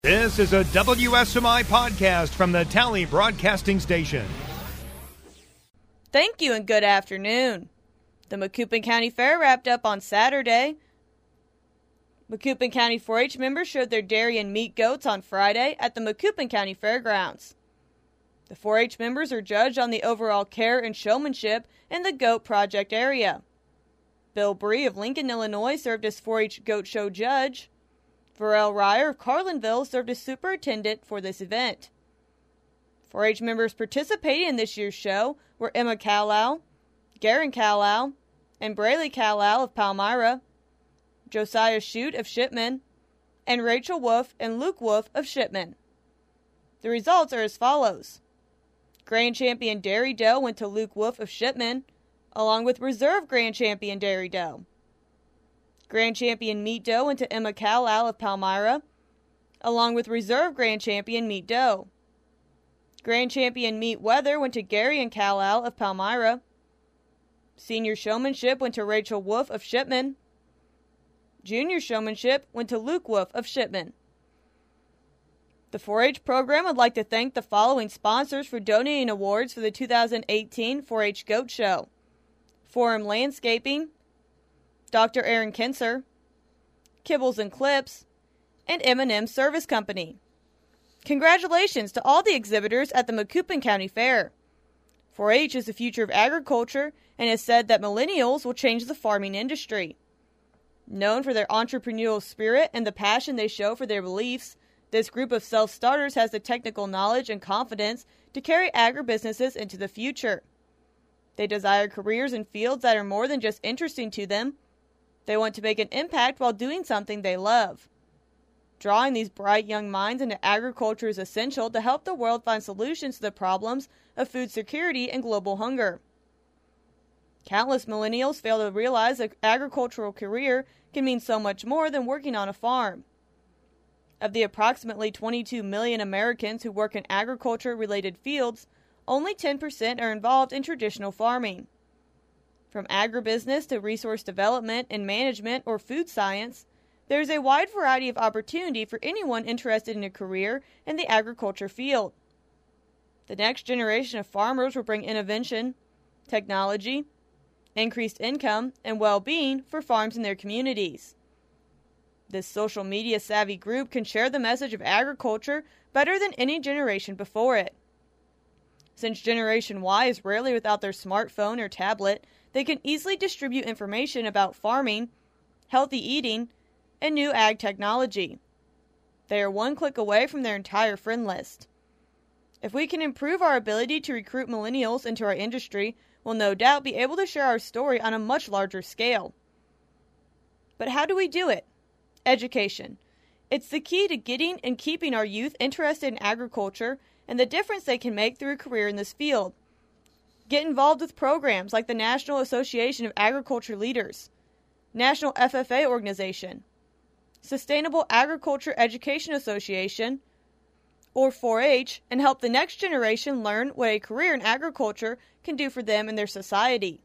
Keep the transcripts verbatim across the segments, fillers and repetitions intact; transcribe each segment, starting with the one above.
This is a W S M I podcast from the Tally Broadcasting Station. Thank you and good afternoon. The Macoupin County Fair wrapped up on Saturday. Macoupin County four H members showed their dairy and meat goats on Friday at the Macoupin County Fairgrounds. The four H members are judged on the overall care and showmanship in the goat project area. Bill Bree of Lincoln, Illinois served as four H goat show judge. Varel Ryer of Carlinville served as superintendent for this event. four H members participating in this year's show were Emma Cowlow, Garen Cowlow, and Braley Cowlow of Palmyra, Josiah Shute of Shipman, and Rachel Wolf and Luke Wolf of Shipman. The results are as follows. Grand Champion Dairy Doe went to Luke Wolf of Shipman, along with Reserve Grand Champion Dairy Doe. Grand Champion Meat Doe went to Emma Cowlow of Palmyra, along with Reserve Grand Champion Meat Doe. Grand Champion Meat Weather went to Gary and Cowlow of Palmyra. Senior Showmanship went to Rachel Wolf of Shipman. Junior Showmanship went to Luke Wolf of Shipman. The four H program would like to thank the following sponsors for donating awards for the two thousand eighteen four H Goat Show: Forum Landscaping, Doctor Aaron Kinser, Kibbles and Clips, and M and M Service Company. Congratulations to all the exhibitors at the Macoupin County Fair. four H is the future of agriculture and has said that millennials will change the farming industry. Known for their entrepreneurial spirit and the passion they show for their beliefs, this group of self-starters has the technical knowledge and confidence to carry agribusinesses into the future. They desire careers in fields that are more than just interesting to them. They want to make an impact while doing something they love. Drawing these bright young minds into agriculture is essential to help the world find solutions to the problems of food security and global hunger. Countless millennials fail to realize that an agricultural career can mean so much more than working on a farm. Of the approximately twenty-two million Americans who work in agriculture-related fields, only ten percent are involved in traditional farming. From agribusiness to resource development and management or food science, there is a wide variety of opportunity for anyone interested in a career in the agriculture field. The next generation of farmers will bring innovation, technology, increased income, and well-being for farms in their communities. This social media savvy group can share the message of agriculture better than any generation before it. Since Generation Y is rarely without their smartphone or tablet, they can easily distribute information about farming, healthy eating, and new ag technology. They are one click away from their entire friend list. If we can improve our ability to recruit millennials into our industry, we'll no doubt be able to share our story on a much larger scale. But how do we do it? Education. It's the key to getting and keeping our youth interested in agriculture and the difference they can make through a career in this field. Get involved with programs like the National Association of Agriculture Leaders, National F F A Organization, Sustainable Agriculture Education Association, or four H, and help the next generation learn what a career in agriculture can do for them and their society.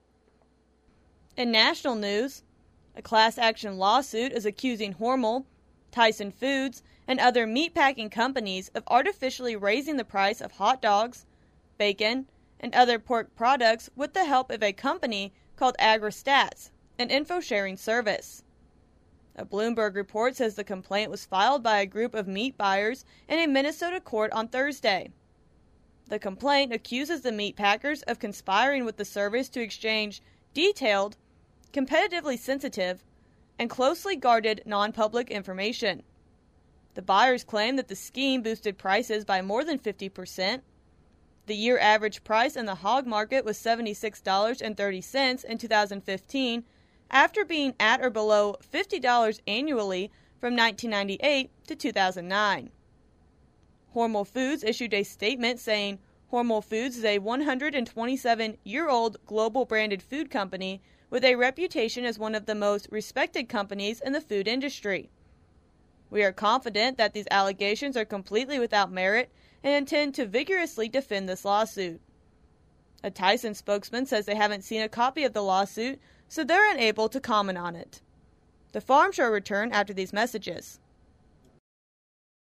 In national news, a class action lawsuit is accusing Hormel, Tyson Foods, and other meatpacking companies of artificially raising the price of hot dogs, bacon, and other pork products with the help of a company called AgriStats, an info-sharing service. A Bloomberg report says the complaint was filed by a group of meat buyers in a Minnesota court on Thursday. The complaint accuses the meat packers of conspiring with the service to exchange detailed, competitively sensitive, and closely guarded non-public information. The buyers claim that the scheme boosted prices by more than fifty percent. The year average price in the hog market was seventy-six dollars and thirty cents in two thousand fifteen, after being at or below fifty dollars annually from nineteen ninety-eight to two thousand nine. Hormel Foods issued a statement saying Hormel Foods is a one hundred twenty-seven-year-old global branded food company with a reputation as one of the most respected companies in the food industry. We are confident that these allegations are completely without merit and intend to vigorously defend this lawsuit. A Tyson spokesman says they haven't seen a copy of the lawsuit, so they're unable to comment on it. The Farm Show will return after these messages.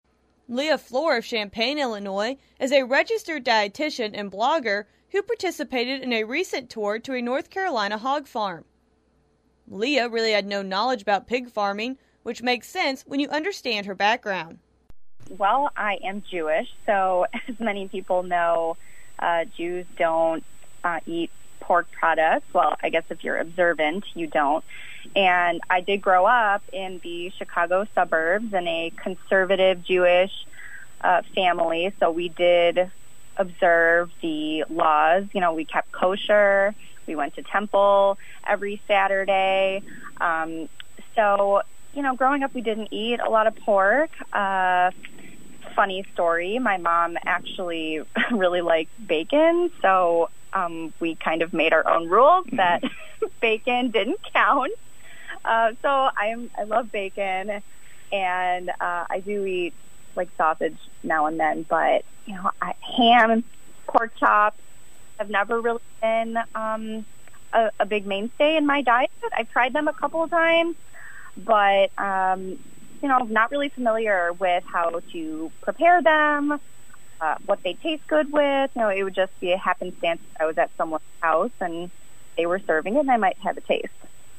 Leah Floor of Champaign, Illinois, is a registered dietitian and blogger who participated in a recent tour to a North Carolina hog farm. Leah really had no knowledge about pig farming, which makes sense when you understand her background. Well, I am Jewish, so as many people know, uh, Jews don't uh, eat pork products. Well, I guess if you're observant, you don't. And I did grow up in the Chicago suburbs in a conservative Jewish uh, family, so we did observe the laws. You know, we kept kosher. We went to temple every Saturday. Um, so, you know, growing up, we didn't eat a lot of pork. Uh, funny story, my mom actually really liked bacon, so um, we kind of made our own rules that bacon didn't count. Uh, so I'm, I love bacon, and uh, I do eat, like, sausage now and then, but, you know, I, ham, pork chops have never really been um, a, a big mainstay in my diet. I've tried them a couple of times, but, um, you know, not really familiar with how to prepare them, uh, what they taste good with. You know, it would just be a happenstance. I was at someone's house, and they were serving it, and I might have a taste.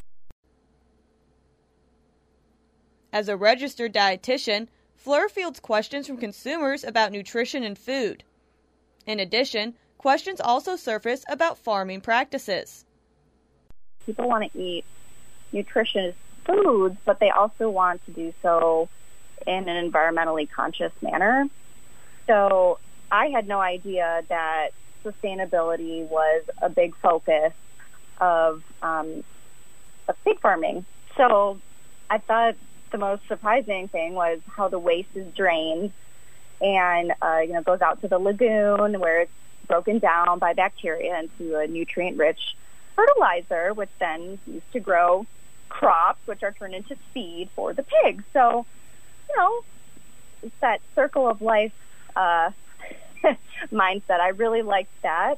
As a registered dietitian, Fleur fields questions from consumers about nutrition and food. In addition, questions also surface about farming practices. People want to eat nutritious foods, but they also want to do so in an environmentally conscious manner. So I had no idea that sustainability was a big focus of, um, of pig farming. So I thought the most surprising thing was how the waste is drained and uh, you know, goes out to the lagoon where it's broken down by bacteria into a nutrient-rich fertilizer, which then is used to grow crops, which are turned into feed for the pigs. So, you know, it's that circle of life uh, mindset. I really liked that.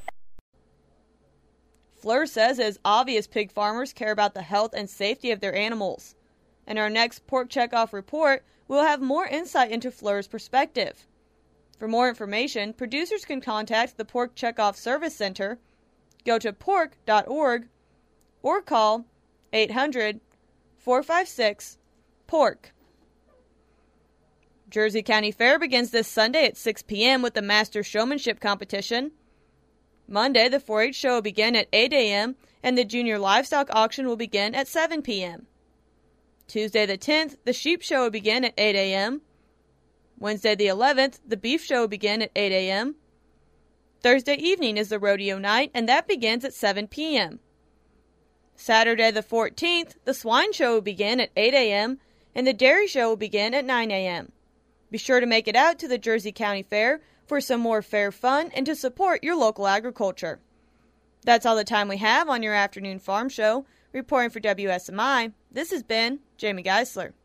Fleur says it is obvious pig farmers care about the health and safety of their animals. In our next Pork Checkoff report, we'll have more insight into Fleur's perspective. For more information, producers can contact the Pork Checkoff Service Center, go to pork dot org, or call eight hundred, four five six, pork. Jersey County Fair begins this Sunday at six p.m. with the Master Showmanship Competition. Monday, the four H show will begin at eight a.m., and the Junior Livestock Auction will begin at seven p.m. Tuesday the tenth, the Sheep Show will begin at eight a.m. Wednesday the eleventh, the Beef Show will begin at eight a.m. Thursday evening is the Rodeo Night, and that begins at seven p.m. Saturday the fourteenth, the Swine Show will begin at eight a.m., and the Dairy Show will begin at nine a.m. Be sure to make it out to the Jersey County Fair for some more fair fun and to support your local agriculture. That's all the time we have on your afternoon farm show. Reporting for W S M I, this has been Jamie Geisler.